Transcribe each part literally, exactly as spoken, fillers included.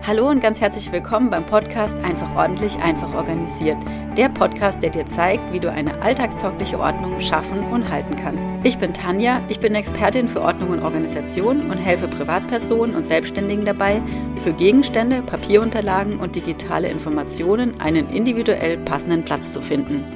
Hallo und ganz herzlich willkommen beim Podcast Einfach ordentlich, einfach organisiert. Der Podcast, der dir zeigt, wie du eine alltagstaugliche Ordnung schaffen und halten kannst. Ich bin Tanja, ich bin Expertin für Ordnung und Organisation und helfe Privatpersonen und Selbstständigen dabei, für Gegenstände, Papierunterlagen und digitale Informationen einen individuell passenden Platz zu finden.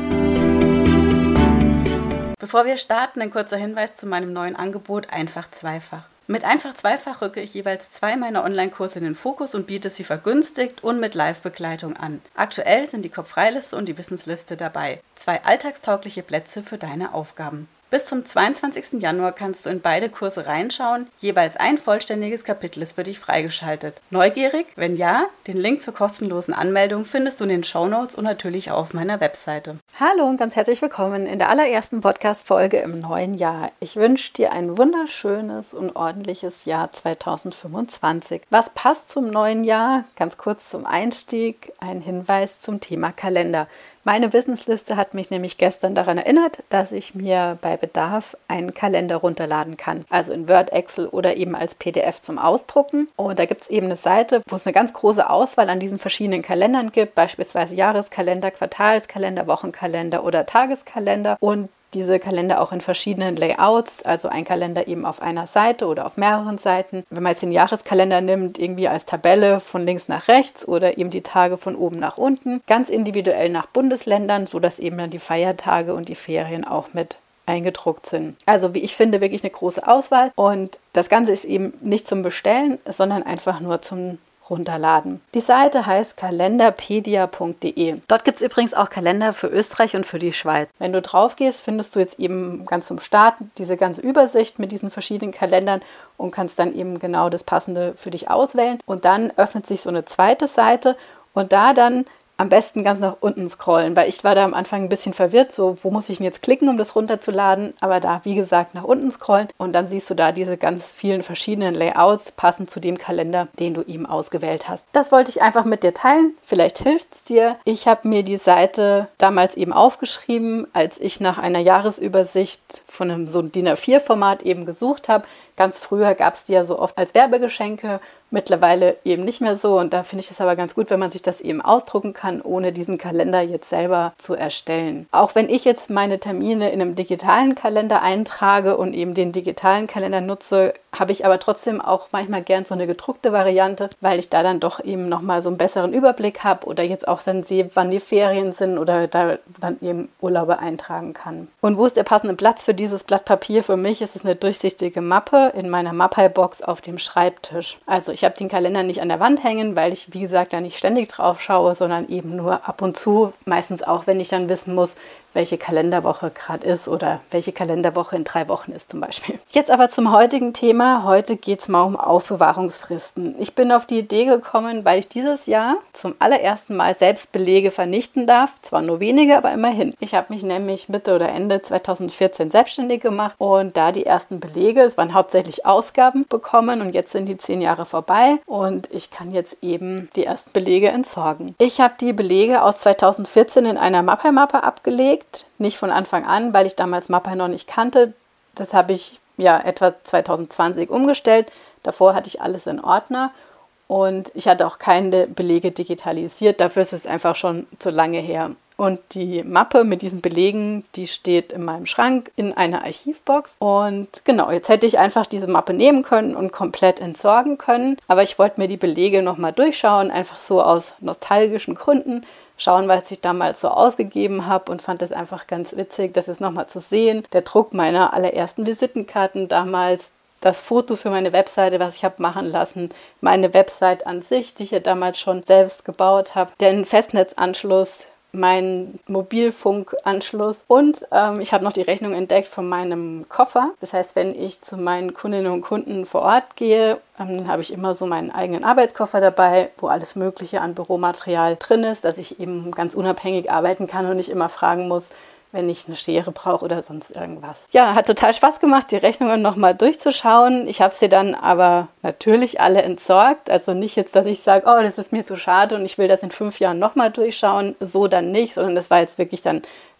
Bevor wir starten, ein kurzer Hinweis zu meinem neuen Angebot Einfach Zweifach. Mit Einfach Zweifach rücke ich jeweils zwei meiner Online-Kurse in den Fokus und biete sie vergünstigt und mit Live-Begleitung an. Aktuell sind die Kopf-Frei-Liste und die Wissensliste dabei. Zwei alltagstaugliche Plätze für deine Aufgaben. Bis zum zweiundzwanzigsten Januar kannst du in beide Kurse reinschauen. Jeweils ein vollständiges Kapitel ist für dich freigeschaltet. Neugierig? Wenn ja, den Link zur kostenlosen Anmeldung findest du in den Shownotes und natürlich auch auf meiner Webseite. Hallo und ganz herzlich willkommen in der allerersten Podcast-Folge im neuen Jahr. Ich wünsche dir ein wunderschönes und ordentliches Jahr zweitausendfünfundzwanzig. Was passt zum neuen Jahr? Ganz kurz zum Einstieg ein Hinweis zum Thema Kalender. Meine Wissensliste hat mich nämlich gestern daran erinnert, dass ich mir bei Bedarf einen Kalender runterladen kann. Also in Word, Excel oder eben als P D F zum Ausdrucken. Und da gibt es eben eine Seite, wo es eine ganz große Auswahl an diesen verschiedenen Kalendern gibt, beispielsweise Jahreskalender, Quartalskalender, Wochenkalender oder Tageskalender. Und diese Kalender auch in verschiedenen Layouts, also ein Kalender eben auf einer Seite oder auf mehreren Seiten. Wenn man jetzt den Jahreskalender nimmt, irgendwie als Tabelle von links nach rechts oder eben die Tage von oben nach unten, ganz individuell nach Bundesländern, sodass eben dann die Feiertage und die Ferien auch mit eingedruckt sind. Also wie ich finde, wirklich eine große Auswahl und das Ganze ist eben nicht zum Bestellen, sondern einfach nur zum runterladen. Die Seite heißt kalenderpedia punkt de. Dort gibt es übrigens auch Kalender für Österreich und für die Schweiz. Wenn du drauf gehst, findest du jetzt eben ganz zum Start diese ganze Übersicht mit diesen verschiedenen Kalendern und kannst dann eben genau das Passende für dich auswählen. Und dann öffnet sich so eine zweite Seite und da dann am besten ganz nach unten scrollen, weil ich war da am Anfang ein bisschen verwirrt, so wo muss ich denn jetzt klicken, um das runterzuladen, aber da, wie gesagt, nach unten scrollen und dann siehst du da diese ganz vielen verschiedenen Layouts passend zu dem Kalender, den du eben ausgewählt hast. Das wollte ich einfach mit dir teilen, vielleicht hilft es dir. Ich habe mir die Seite damals eben aufgeschrieben, als ich nach einer Jahresübersicht von einem so D I N A vier Format eben gesucht habe. Ganz früher gab es die ja so oft als Werbegeschenke, mittlerweile eben nicht mehr so und da finde ich es aber ganz gut, wenn man sich das eben ausdrucken kann, ohne diesen Kalender jetzt selber zu erstellen. Auch wenn ich jetzt meine Termine in einem digitalen Kalender eintrage und eben den digitalen Kalender nutze, habe ich aber trotzdem auch manchmal gern so eine gedruckte Variante, weil ich da dann doch eben nochmal so einen besseren Überblick habe oder jetzt auch dann sehe, wann die Ferien sind oder da dann eben Urlaube eintragen kann. Und wo ist der passende Platz für dieses Blatt Papier? Für mich ist es eine durchsichtige Mappe in meiner Mappei-Box auf dem Schreibtisch. Also ich habe den Kalender nicht an der Wand hängen, weil ich, wie gesagt, da nicht ständig drauf schaue, sondern eben nur ab und zu, meistens auch, wenn ich dann wissen muss, welche Kalenderwoche gerade ist oder welche Kalenderwoche in drei Wochen ist zum Beispiel. Jetzt aber zum heutigen Thema. Heute geht es mal um Aufbewahrungsfristen. Ich bin auf die Idee gekommen, weil ich dieses Jahr zum allerersten Mal selbst Belege vernichten darf. Zwar nur wenige, aber immerhin. Ich habe mich nämlich Mitte oder Ende zweitausendvierzehn selbstständig gemacht und da die ersten Belege, es waren hauptsächlich Ausgaben, bekommen und jetzt sind die zehn Jahre vorbei und ich kann jetzt eben die ersten Belege entsorgen. Ich habe die Belege aus zweitausendvierzehn in einer Mappei-Mappe abgelegt. Nicht von Anfang an, weil ich damals Mappei noch nicht kannte. Das habe ich ja etwa zweitausendzwanzig umgestellt. Davor hatte ich alles in Ordner und ich hatte auch keine Belege digitalisiert. Dafür ist es einfach schon zu lange her. Und die Mappe mit diesen Belegen, die steht in meinem Schrank in einer Archivbox. Und genau, jetzt hätte ich einfach diese Mappe nehmen können und komplett entsorgen können. Aber ich wollte mir die Belege nochmal durchschauen, einfach so aus nostalgischen Gründen. Schauen, was ich damals so ausgegeben habe und fand es einfach ganz witzig, das ist nochmal zu sehen. Der Druck meiner allerersten Visitenkarten damals, das Foto für meine Webseite, was ich habe machen lassen, meine Website an sich, die ich ja damals schon selbst gebaut habe, den Festnetzanschluss, meinen Mobilfunkanschluss und ähm, ich habe noch die Rechnung entdeckt von meinem Koffer. Das heißt, wenn ich zu meinen Kundinnen und Kunden vor Ort gehe, ähm, dann habe ich immer so meinen eigenen Arbeitskoffer dabei, wo alles Mögliche an Büromaterial drin ist, dass ich eben ganz unabhängig arbeiten kann und nicht immer fragen muss, wenn ich eine Schere brauche oder sonst irgendwas. Ja, hat total Spaß gemacht, die Rechnungen nochmal durchzuschauen. Ich habe sie dann aber natürlich alle entsorgt. Also nicht jetzt, dass ich sage, oh, das ist mir zu schade und ich will das in fünf Jahren nochmal durchschauen. So dann nicht, sondern das war jetzt wirklich dann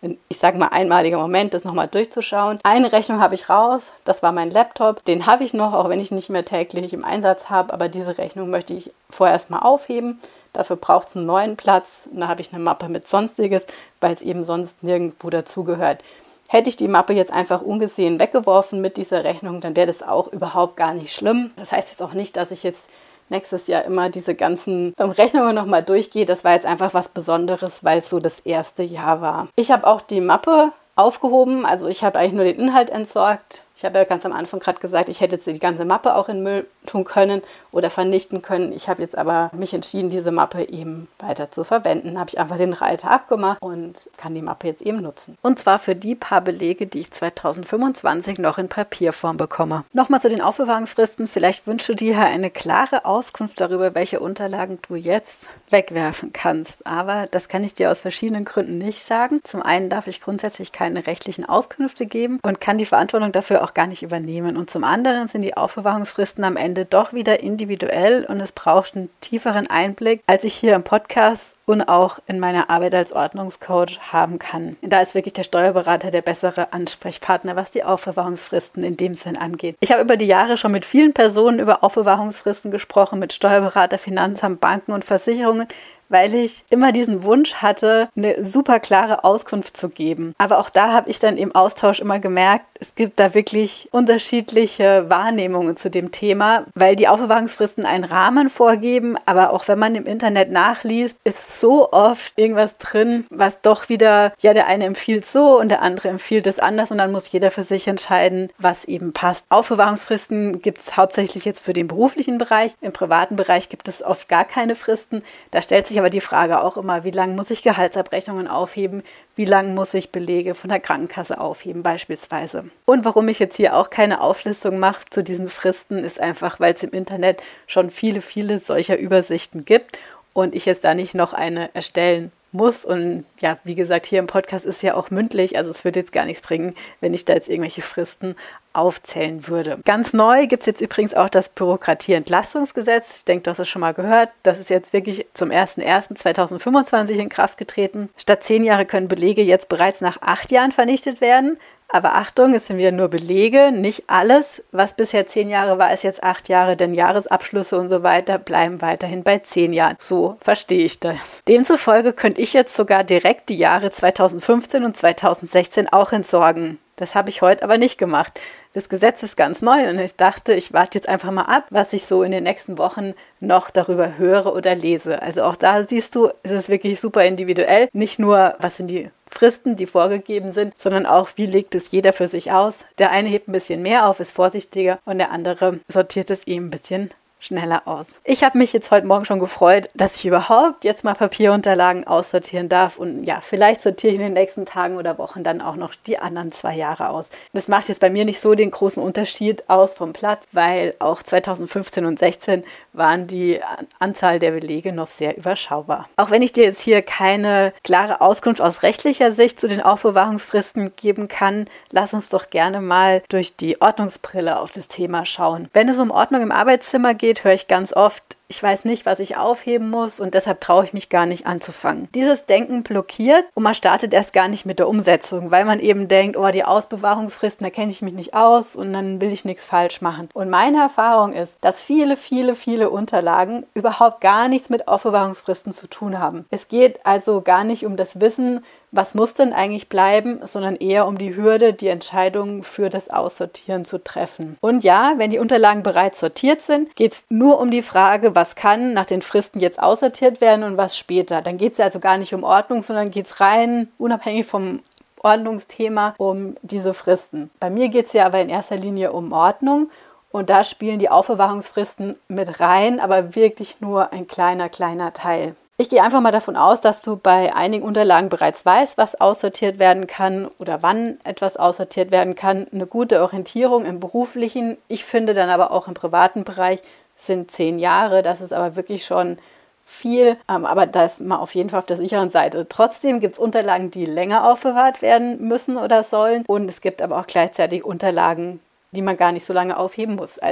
ich sage mal, einmaliger Moment, das nochmal durchzuschauen. Eine Rechnung habe ich raus, das war mein Laptop. Den habe ich noch, auch wenn ich nicht mehr täglich im Einsatz habe. Aber diese Rechnung möchte ich vorerst mal aufheben. Dafür braucht es einen neuen Platz. Und da habe ich eine Mappe mit Sonstiges, weil es eben sonst nirgendwo dazugehört. Hätte ich die Mappe jetzt einfach ungesehen weggeworfen mit dieser Rechnung, dann wäre das auch überhaupt gar nicht schlimm. Das heißt jetzt auch nicht, dass ich jetzt nächstes Jahr immer diese ganzen ähm, Rechnungen nochmal durchgehe. Das war jetzt einfach was Besonderes, weil es so das erste Jahr war. Ich habe auch die Mappe aufgehoben, also ich habe eigentlich nur den Inhalt entsorgt. Ich habe ja ganz am Anfang gerade gesagt, ich hätte jetzt die ganze Mappe auch in Müll tun können oder vernichten können. Ich habe jetzt aber mich entschieden, diese Mappe eben weiter zu verwenden. Habe ich einfach den Reiter abgemacht und kann die Mappe jetzt eben nutzen. Und zwar für die paar Belege, die ich zweitausendfünfundzwanzig noch in Papierform bekomme. Nochmal zu den Aufbewahrungsfristen. Vielleicht wünschst du dir eine klare Auskunft darüber, welche Unterlagen du jetzt wegwerfen kannst. Aber das kann ich dir aus verschiedenen Gründen nicht sagen. Zum einen darf ich grundsätzlich keine rechtlichen Auskünfte geben und kann die Verantwortung dafür auch gar nicht übernehmen. Und zum anderen sind die Aufbewahrungsfristen am Ende doch wieder individuell und es braucht einen tieferen Einblick, als ich hier im Podcast und auch in meiner Arbeit als Ordnungscoach haben kann. Da ist wirklich der Steuerberater der bessere Ansprechpartner, was die Aufbewahrungsfristen in dem Sinn angeht. Ich habe über die Jahre schon mit vielen Personen über Aufbewahrungsfristen gesprochen, mit Steuerberater, Finanzamt, Banken und Versicherungen, weil ich immer diesen Wunsch hatte, eine super klare Auskunft zu geben. Aber auch da habe ich dann im Austausch immer gemerkt, es gibt da wirklich unterschiedliche Wahrnehmungen zu dem Thema, weil die Aufbewahrungsfristen einen Rahmen vorgeben, aber auch wenn man im Internet nachliest, ist so oft irgendwas drin, was doch wieder, ja, der eine empfiehlt so und der andere empfiehlt es anders und dann muss jeder für sich entscheiden, was eben passt. Aufbewahrungsfristen gibt es hauptsächlich jetzt für den beruflichen Bereich. Im privaten Bereich gibt es oft gar keine Fristen. Da stellt sich aber die Frage auch immer, wie lange muss ich Gehaltsabrechnungen aufheben, wie lange muss ich Belege von der Krankenkasse aufheben beispielsweise. Und warum ich jetzt hier auch keine Auflistung mache zu diesen Fristen, ist einfach, weil es im Internet schon viele, viele solcher Übersichten gibt und ich jetzt da nicht noch eine erstellen muss. Und ja, wie gesagt, hier im Podcast ist ja auch mündlich, also es würde jetzt gar nichts bringen, wenn ich da jetzt irgendwelche Fristen aufzählen würde. Ganz neu gibt es jetzt übrigens auch das Bürokratieentlastungsgesetz. Ich denke, du hast es schon mal gehört. Das ist jetzt wirklich zum ersten ersten zweitausendfünfundzwanzig in Kraft getreten. Statt zehn Jahre können Belege jetzt bereits nach acht Jahren vernichtet werden. Aber Achtung, es sind wieder nur Belege, nicht alles. Was bisher zehn Jahre war, ist jetzt acht Jahre, denn Jahresabschlüsse und so weiter bleiben weiterhin bei zehn Jahren. So verstehe ich das. Demzufolge könnte ich jetzt sogar direkt die Jahre zweitausendfünfzehn und zweitausendsechzehn auch entsorgen. Das habe ich heute aber nicht gemacht. Das Gesetz ist ganz neu und ich dachte, ich warte jetzt einfach mal ab, was ich so in den nächsten Wochen noch darüber höre oder lese. Also auch da siehst du, ist es wirklich super individuell. Nicht nur, was sind die Fristen, die vorgegeben sind, sondern auch, wie legt es jeder für sich aus. Der eine hebt ein bisschen mehr auf, ist vorsichtiger und der andere sortiert es ihm ein bisschen schneller aus. Ich habe mich jetzt heute Morgen schon gefreut, dass ich überhaupt jetzt mal Papierunterlagen aussortieren darf und ja, vielleicht sortiere ich in den nächsten Tagen oder Wochen dann auch noch die anderen zwei Jahre aus. Das macht jetzt bei mir nicht so den großen Unterschied aus vom Platz, weil auch zweitausendfünfzehn und sechzehn waren die Anzahl der Belege noch sehr überschaubar. Auch wenn ich dir jetzt hier keine klare Auskunft aus rechtlicher Sicht zu den Aufbewahrungsfristen geben kann, lass uns doch gerne mal durch die Ordnungsbrille auf das Thema schauen. Wenn es um Ordnung im Arbeitszimmer geht, höre ich ganz oft, ich weiß nicht, was ich aufheben muss und deshalb traue ich mich gar nicht anzufangen. Dieses Denken blockiert und man startet erst gar nicht mit der Umsetzung, weil man eben denkt, oh, die Aufbewahrungsfristen, da kenne ich mich nicht aus und dann will ich nichts falsch machen. Und meine Erfahrung ist, dass viele, viele, viele Unterlagen überhaupt gar nichts mit Aufbewahrungsfristen zu tun haben. Es geht also gar nicht um das Wissen, was muss denn eigentlich bleiben, sondern eher um die Hürde, die Entscheidung für das Aussortieren zu treffen. Und ja, wenn die Unterlagen bereits sortiert sind, geht es nur um die Frage, was kann nach den Fristen jetzt aussortiert werden und was später. Dann geht es also gar nicht um Ordnung, sondern geht es rein, unabhängig vom Ordnungsthema, um diese Fristen. Bei mir geht es ja aber in erster Linie um Ordnung. Und da spielen die Aufbewahrungsfristen mit rein, aber wirklich nur ein kleiner, kleiner Teil. Ich gehe einfach mal davon aus, dass du bei einigen Unterlagen bereits weißt, was aussortiert werden kann oder wann etwas aussortiert werden kann. Eine gute Orientierung im beruflichen, ich finde dann aber auch im privaten Bereich, sind zehn Jahre. Das ist aber wirklich schon viel, aber da ist man auf jeden Fall auf der sicheren Seite. Trotzdem gibt es Unterlagen, die länger aufbewahrt werden müssen oder sollen. Und es gibt aber auch gleichzeitig Unterlagen, die man gar nicht so lange aufheben muss. Also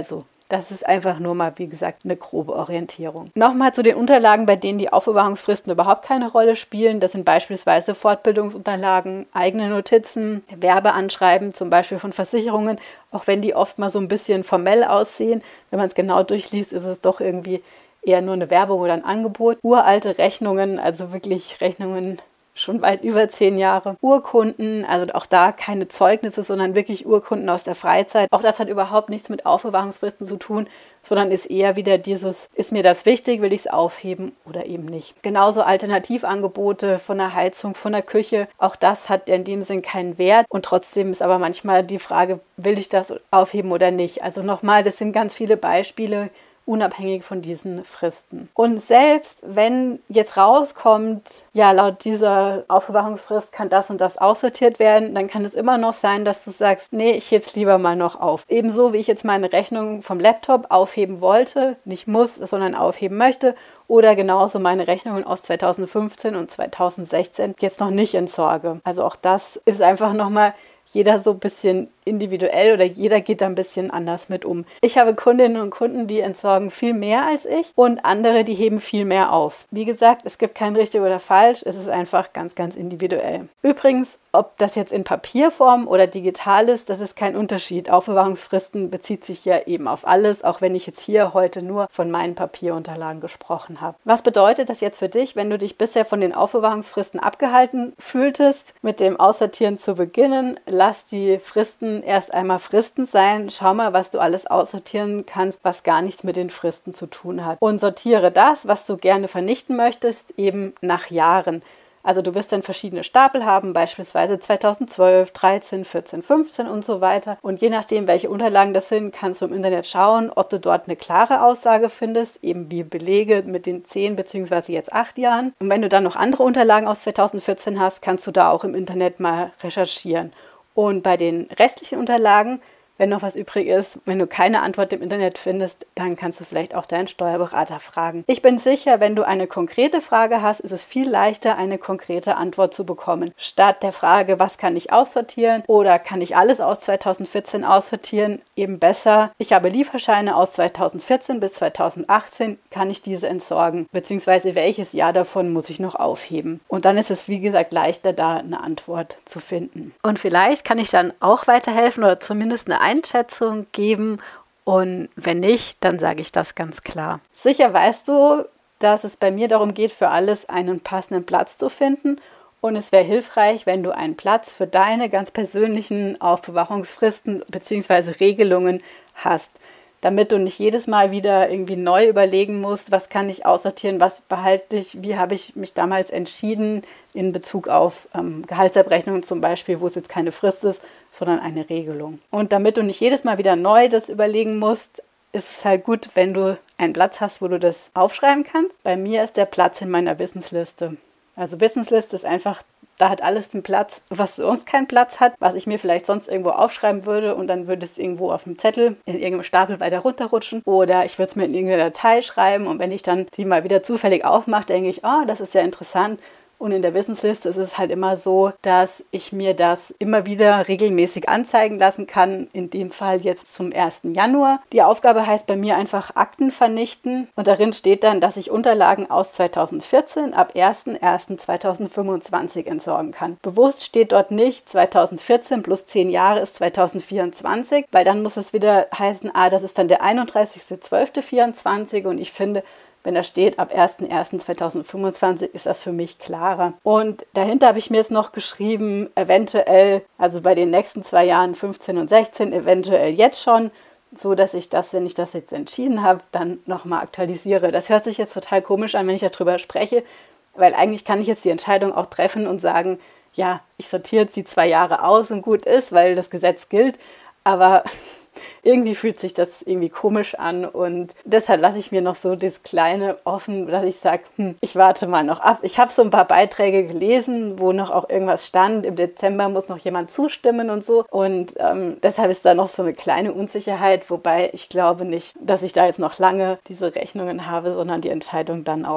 Das ist einfach nur mal, wie gesagt, eine grobe Orientierung. Nochmal zu den Unterlagen, bei denen die Aufbewahrungsfristen überhaupt keine Rolle spielen. Das sind beispielsweise Fortbildungsunterlagen, eigene Notizen, Werbeanschreiben, zum Beispiel von Versicherungen, auch wenn die oft mal so ein bisschen formell aussehen. Wenn man es genau durchliest, ist es doch irgendwie eher nur eine Werbung oder ein Angebot. Uralte Rechnungen, also wirklich Rechnungen schon weit über zehn Jahre. Urkunden, also auch da keine Zeugnisse, sondern wirklich Urkunden aus der Freizeit. Auch das hat überhaupt nichts mit Aufbewahrungsfristen zu tun, sondern ist eher wieder dieses, ist mir das wichtig, will ich es aufheben oder eben nicht. Genauso Alternativangebote von der Heizung, von der Küche, auch das hat in dem Sinn keinen Wert und trotzdem ist aber manchmal die Frage, will ich das aufheben oder nicht. Also nochmal, das sind ganz viele Beispiele, unabhängig von diesen Fristen. Und selbst wenn jetzt rauskommt, ja, laut dieser Aufbewahrungsfrist kann das und das aussortiert werden, dann kann es immer noch sein, dass du sagst, nee, ich hebe es lieber mal noch auf. Ebenso wie ich jetzt meine Rechnung vom Laptop aufheben wollte, nicht muss, sondern aufheben möchte, oder genauso meine Rechnungen aus zweitausendfünfzehn und zweitausendsechzehn jetzt noch nicht entsorge. Also auch das ist einfach nochmal jeder so ein bisschen individuell oder jeder geht da ein bisschen anders mit um. Ich habe Kundinnen und Kunden, die entsorgen viel mehr als ich und andere, die heben viel mehr auf. Wie gesagt, es gibt kein richtig oder falsch, es ist einfach ganz, ganz individuell. Übrigens, ob das jetzt in Papierform oder digital ist, das ist kein Unterschied. Aufbewahrungsfristen bezieht sich ja eben auf alles, auch wenn ich jetzt hier heute nur von meinen Papierunterlagen gesprochen habe. Was bedeutet das jetzt für dich, wenn du dich bisher von den Aufbewahrungsfristen abgehalten fühltest, mit dem Aussortieren zu beginnen? Lass die Fristen erst einmal Fristen sein. Schau mal, was du alles aussortieren kannst, was gar nichts mit den Fristen zu tun hat. Und sortiere das, was du gerne vernichten möchtest, eben nach Jahren. Also du wirst dann verschiedene Stapel haben, beispielsweise zweitausendzwölf, dreizehn, vierzehn, fünfzehn und so weiter. Und je nachdem, welche Unterlagen das sind, kannst du im Internet schauen, ob du dort eine klare Aussage findest, eben wie Belege mit den zehn bzw. jetzt acht Jahren. Und wenn du dann noch andere Unterlagen aus zweitausendvierzehn hast, kannst du da auch im Internet mal recherchieren. Und bei den restlichen Unterlagen, wenn noch was übrig ist, wenn du keine Antwort im Internet findest, dann kannst du vielleicht auch deinen Steuerberater fragen. Ich bin sicher, wenn du eine konkrete Frage hast, ist es viel leichter, eine konkrete Antwort zu bekommen. Statt der Frage, was kann ich aussortieren oder kann ich alles aus zweitausendvierzehn aussortieren, eben besser, ich habe Lieferscheine aus zweitausendvierzehn bis zweitausendachtzehn, kann ich diese entsorgen, beziehungsweise welches Jahr davon muss ich noch aufheben. Und dann ist es, wie gesagt, leichter, da eine Antwort zu finden. Und vielleicht kann ich dann auch weiterhelfen oder zumindest eine Einschätzung geben und wenn nicht, dann sage ich das ganz klar. Sicher weißt du, dass es bei mir darum geht, für alles einen passenden Platz zu finden und es wäre hilfreich, wenn du einen Platz für deine ganz persönlichen Aufbewahrungsfristen bzw. Regelungen hast, damit du nicht jedes Mal wieder irgendwie neu überlegen musst, was kann ich aussortieren, was behalte ich, wie habe ich mich damals entschieden in Bezug auf ähm, Gehaltsabrechnungen zum Beispiel, wo es jetzt keine Frist ist, sondern eine Regelung. Und damit du nicht jedes Mal wieder neu das überlegen musst, ist es halt gut, wenn du einen Platz hast, wo du das aufschreiben kannst. Bei mir ist der Platz in meiner Wissensliste. Also Wissensliste ist einfach, da hat alles den Platz, was sonst keinen Platz hat, was ich mir vielleicht sonst irgendwo aufschreiben würde und dann würde es irgendwo auf dem Zettel in irgendeinem Stapel weiter runterrutschen oder ich würde es mir in irgendeiner Datei schreiben und wenn ich dann die mal wieder zufällig aufmache, denke ich, oh, das ist ja interessant. Und in der Wissensliste ist es halt immer so, dass ich mir das immer wieder regelmäßig anzeigen lassen kann. In dem Fall jetzt zum ersten Januar. Die Aufgabe heißt bei mir einfach Akten vernichten. Und darin steht dann, dass ich Unterlagen aus zweitausendvierzehn ab erster erster zweitausendfünfundzwanzig entsorgen kann. Bewusst steht dort nicht zweitausendvierzehn plus zehn Jahre ist zweitausendvierundzwanzig, weil dann muss es wieder heißen, ah, das ist dann der einunddreißigster zwölfter vierundzwanzig und ich finde, wenn da steht, ab erster erster zweitausendfünfundzwanzig ist das für mich klarer. Und dahinter habe ich mir jetzt noch geschrieben, eventuell, also bei den nächsten zwei Jahren, fünfzehn und sechzehn, eventuell jetzt schon, so dass ich das, wenn ich das jetzt entschieden habe, dann nochmal aktualisiere. Das hört sich jetzt total komisch an, wenn ich darüber spreche, weil eigentlich kann ich jetzt die Entscheidung auch treffen und sagen, ja, ich sortiere jetzt die zwei Jahre aus und gut ist, weil das Gesetz gilt, aber irgendwie fühlt sich das irgendwie komisch an und deshalb lasse ich mir noch so das Kleine offen, dass ich sage, hm, ich warte mal noch ab. Ich habe so ein paar Beiträge gelesen, wo noch auch irgendwas stand, im Dezember muss noch jemand zustimmen und so und ähm, deshalb ist da noch so eine kleine Unsicherheit, wobei ich glaube nicht, dass ich da jetzt noch lange diese Rechnungen habe, sondern die Entscheidung dann auch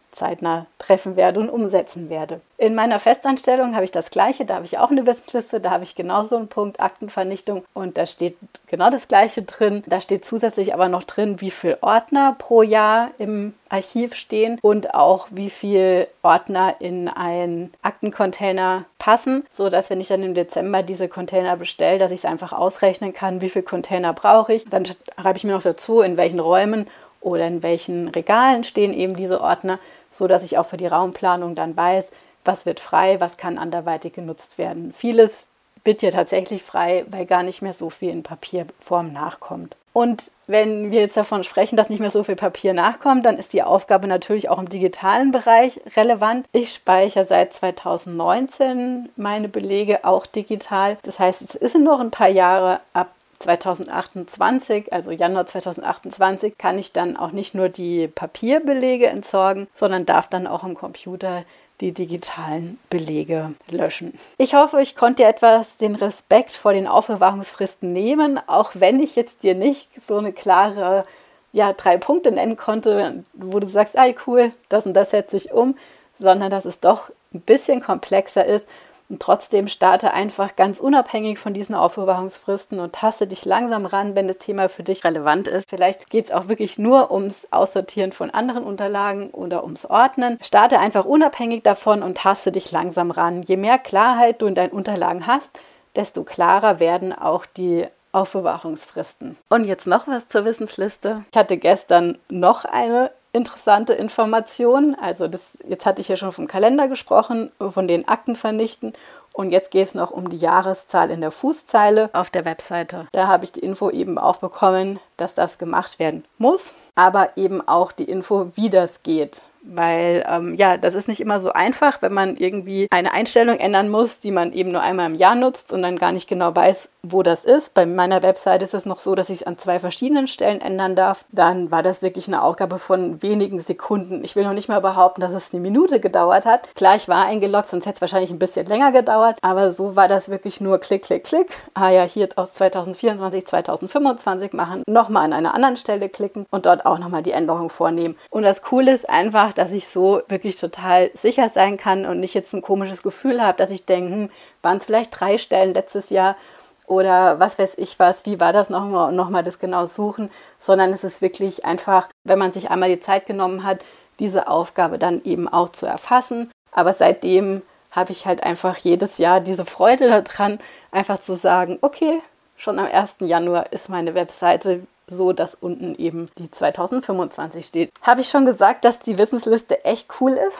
zeitnah treffen werde und umsetzen werde. In meiner Festanstellung habe ich das Gleiche, da habe ich auch eine Wissensliste, da habe ich genauso einen Punkt Aktenvernichtung und da steht genau das Gleiche drin. Da steht zusätzlich aber noch drin, wie viele Ordner pro Jahr im Archiv stehen und auch wie viele Ordner in einen Aktencontainer passen, sodass, wenn ich dann im Dezember diese Container bestelle, dass ich es einfach ausrechnen kann, wie viele Container brauche ich. Dann schreibe ich mir noch dazu, in welchen Räumen oder in welchen Regalen stehen eben diese Ordner, so dass ich auch für die Raumplanung dann weiß, was wird frei, was kann anderweitig genutzt werden. Vieles wird ja tatsächlich frei, weil gar nicht mehr so viel in Papierform nachkommt. Und wenn wir jetzt davon sprechen, dass nicht mehr so viel Papier nachkommt, dann ist die Aufgabe natürlich auch im digitalen Bereich relevant. Ich speichere seit zweitausendneunzehn meine Belege auch digital. Das heißt, es ist noch ein paar Jahre. Ab zweitausendachtundzwanzig, also Januar zweitausendachtundzwanzig, kann ich dann auch nicht nur die Papierbelege entsorgen, sondern darf dann auch am Computer die digitalen Belege löschen. Ich hoffe, ich konnte dir etwas den Respekt vor den Aufbewahrungsfristen nehmen, auch wenn ich jetzt dir nicht so eine klare, ja, drei Punkte nennen konnte, wo du sagst, ah, cool, das und das setze ich um, sondern dass es doch ein bisschen komplexer ist. Und trotzdem starte einfach ganz unabhängig von diesen Aufbewahrungsfristen und taste dich langsam ran, wenn das Thema für dich relevant ist. Vielleicht geht es auch wirklich nur ums Aussortieren von anderen Unterlagen oder ums Ordnen. Starte einfach unabhängig davon und taste dich langsam ran. Je mehr Klarheit du in deinen Unterlagen hast, desto klarer werden auch die Aufbewahrungsfristen. Und jetzt noch was zur Wissensliste. Ich hatte gestern noch eine interessante Information. Also das, jetzt hatte ich ja schon vom Kalender gesprochen, von den Akten vernichten. Und jetzt geht es noch um die Jahreszahl in der Fußzeile auf der Webseite. Da habe ich die Info eben auch bekommen, dass das gemacht werden muss, aber eben auch die Info, wie das geht. Weil, ähm, ja, das ist nicht immer so einfach, wenn man irgendwie eine Einstellung ändern muss, die man eben nur einmal im Jahr nutzt und dann gar nicht genau weiß, wo das ist. Bei meiner Website ist es noch so, dass ich es an zwei verschiedenen Stellen ändern darf. Dann war das wirklich eine Aufgabe von wenigen Sekunden. Ich will noch nicht mal behaupten, dass es eine Minute gedauert hat. Klar, ich war eingeloggt, sonst hätte es wahrscheinlich ein bisschen länger gedauert. Aber so war das wirklich nur Klick, Klick, Klick. Ah ja, hier aus zweitausendvierundzwanzig, zweitausendfünfundzwanzig machen. Nochmal an einer anderen Stelle klicken und dort auch nochmal die Änderung vornehmen. Und das Coole ist einfach, dass ich so wirklich total sicher sein kann und nicht jetzt ein komisches Gefühl habe, dass ich denke, hm, waren es vielleicht drei Stellen letztes Jahr oder was weiß ich was, wie war das nochmal und nochmal das genau suchen, sondern es ist wirklich einfach, wenn man sich einmal die Zeit genommen hat, diese Aufgabe dann eben auch zu erfassen. Aber seitdem habe ich halt einfach jedes Jahr diese Freude daran, einfach zu sagen, okay, schon am ersten Januar ist meine Webseite so, dass unten eben die zweitausendfünfundzwanzig steht. Habe ich schon gesagt, dass die Wissensliste echt cool ist?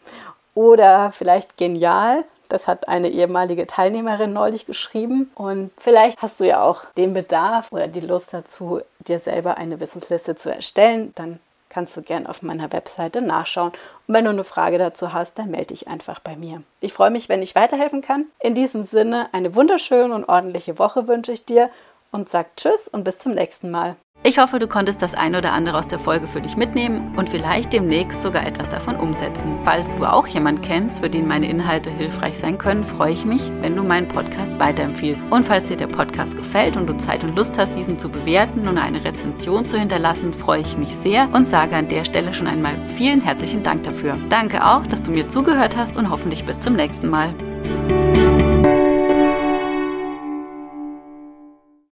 Oder vielleicht genial? Das hat eine ehemalige Teilnehmerin neulich geschrieben. Und vielleicht hast du ja auch den Bedarf oder die Lust dazu, dir selber eine Wissensliste zu erstellen. Dann kannst du gerne auf meiner Webseite nachschauen. Und wenn du eine Frage dazu hast, dann melde dich einfach bei mir. Ich freue mich, wenn ich weiterhelfen kann. In diesem Sinne, eine wunderschöne und ordentliche Woche wünsche ich dir. Und sag Tschüss und bis zum nächsten Mal. Ich hoffe, du konntest das ein oder andere aus der Folge für dich mitnehmen und vielleicht demnächst sogar etwas davon umsetzen. Falls du auch jemanden kennst, für den meine Inhalte hilfreich sein können, freue ich mich, wenn du meinen Podcast weiterempfiehlst. Und falls dir der Podcast gefällt und du Zeit und Lust hast, diesen zu bewerten und eine Rezension zu hinterlassen, freue ich mich sehr und sage an der Stelle schon einmal vielen herzlichen Dank dafür. Danke auch, dass du mir zugehört hast und hoffentlich bis zum nächsten Mal.